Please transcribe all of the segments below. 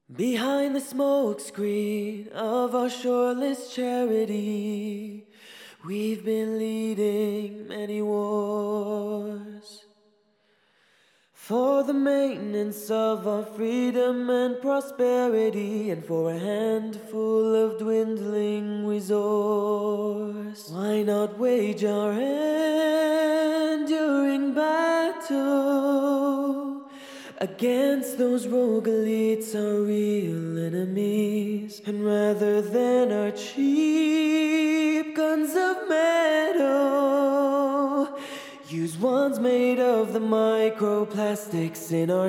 Behind the smoke screen of our shoreless charity, we've been leading many wars for the maintenance of our freedom and prosperity, and for a handful of dwindling resource. Why not wage our enduring battle against those rogue elites, our real enemies, and rather than our cheap guns of metal, use ones made of the microplastics in our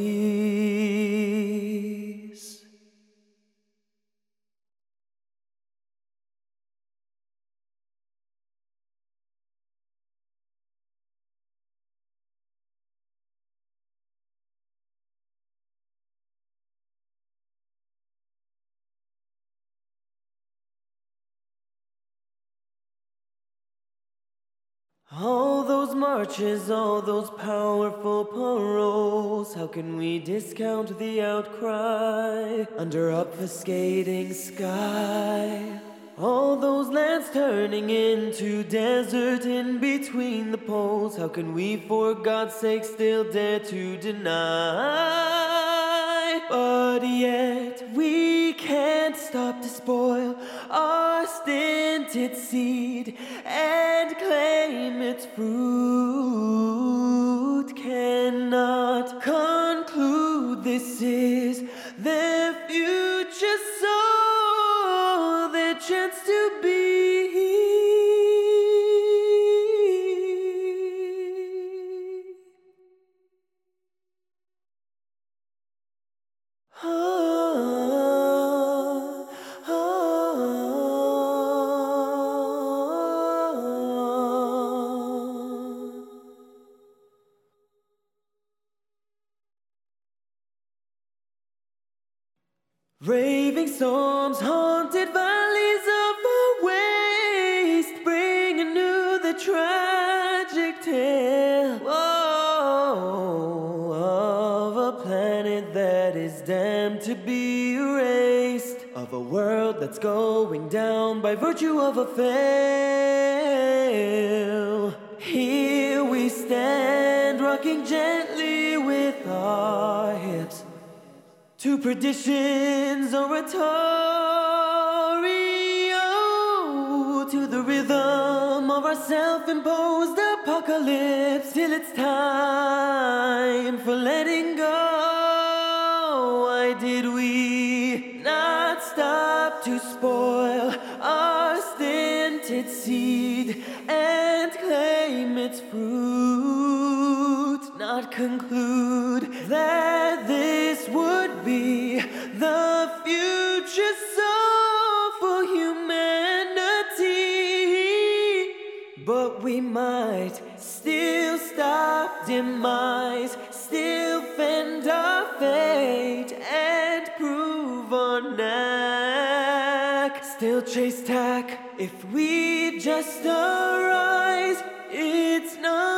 seas. All those marches, all those powerful paroles, how can we discount the outcry under obfuscating sky? All those lands turning into desert in between the poles, how can we for God's sake still dare to deny? But yet we can't stop to spoil our stinted seed and claim its fruit. Cannot conclude this is their future, so their chance to be. Raving storms, haunted valleys of our waste, bring anew the tragic tale of a planet that is damned to be erased, of a world that's going down by virtue of a fail. Here we stand, rocking gently with our hips to perdition's oratorio, to the rhythm of our self-imposed apocalypse, till it's time for letting go. Why did we not stop to spoil our stinted seed and claim its fruit? Not conclude that this would be the future soul for humanity, but we might still stop demise, still fend our fate and prove our knack, still chase tack if we just arise. It's not